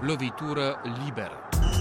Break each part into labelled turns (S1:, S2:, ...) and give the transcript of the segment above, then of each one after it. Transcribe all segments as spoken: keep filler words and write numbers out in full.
S1: Lovitură liberă.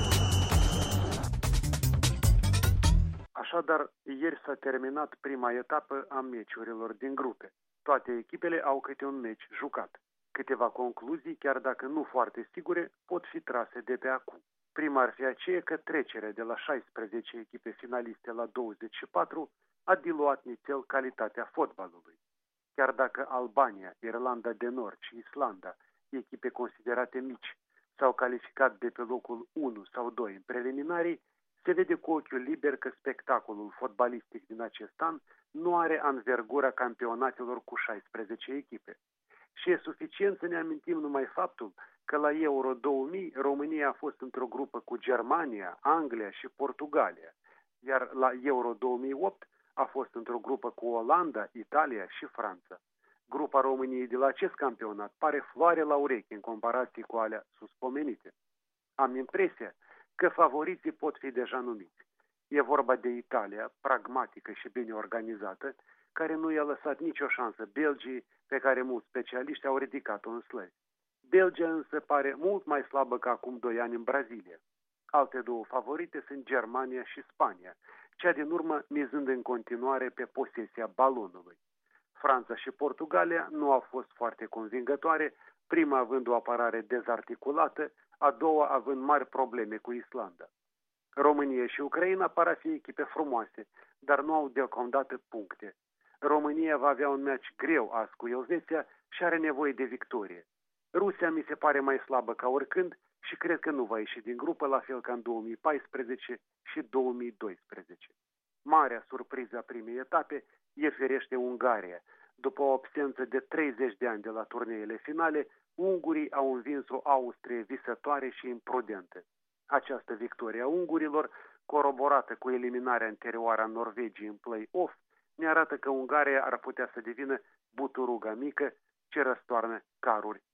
S2: Așadar, ieri s-a terminat prima etapă a meciurilor din grupe. Toate echipele au câte un meci jucat. Câteva concluzii, chiar dacă nu foarte sigure, pot fi trase de pe acum. Prima ar fi aceea că trecerea de la șaisprezece echipe finaliste la douăzeci și patru a diluat nițel calitatea fotbalului. Chiar dacă Albania, Irlanda de Nord și Islanda, echipe considerate mici, s-au calificat de pe locul unu sau doi în preliminarii, se vede cu ochiul liber că spectacolul fotbalistic din acest an nu are anvergura campionatelor cu șaisprezece echipe. Și e suficient să ne amintim numai faptul că la Euro două mii România a fost într-o grupă cu Germania, Anglia și Portugalia, iar la Euro două mii opt a fost într-o grupă cu Olanda, Italia și Franța. Grupa României de la acest campionat pare floare la urechi în comparație cu alea suspomenite. Am impresia că favoriții pot fi deja numiți. E vorba de Italia, pragmatică și bine organizată, care nu i-a lăsat nicio șansă Belgii, pe care mulți specialiști au ridicat-o în slăvi. Belgia însă pare mult mai slabă ca acum doi ani în Brazilia. Alte două favorite sunt Germania și Spania, cea din urmă mizând în continuare pe posesia balonului. Franța și Portugalia nu au fost foarte convingătoare, prima având o apărare dezarticulată, a doua având mari probleme cu Islanda. România și Ucraina par a fi echipe frumoase, dar nu au deocamdată puncte. România va avea un meci greu azi cu Elveția și are nevoie de victorie. Rusia mi se pare mai slabă ca oricând și cred că nu va ieși din grupă, la fel ca în două mii paisprezece și două mii doisprezece. Marea surpriză a primei etape e firește Ungaria. După o absență de treizeci de ani de la turneele finale, ungurii au învins o Austrie visătoare și imprudentă. Această victorie a ungurilor, coroborată cu eliminarea anterioară a Norvegiei în play-off, ne arată că Ungaria ar putea să devină buturuga mică ce răstoarnă caruri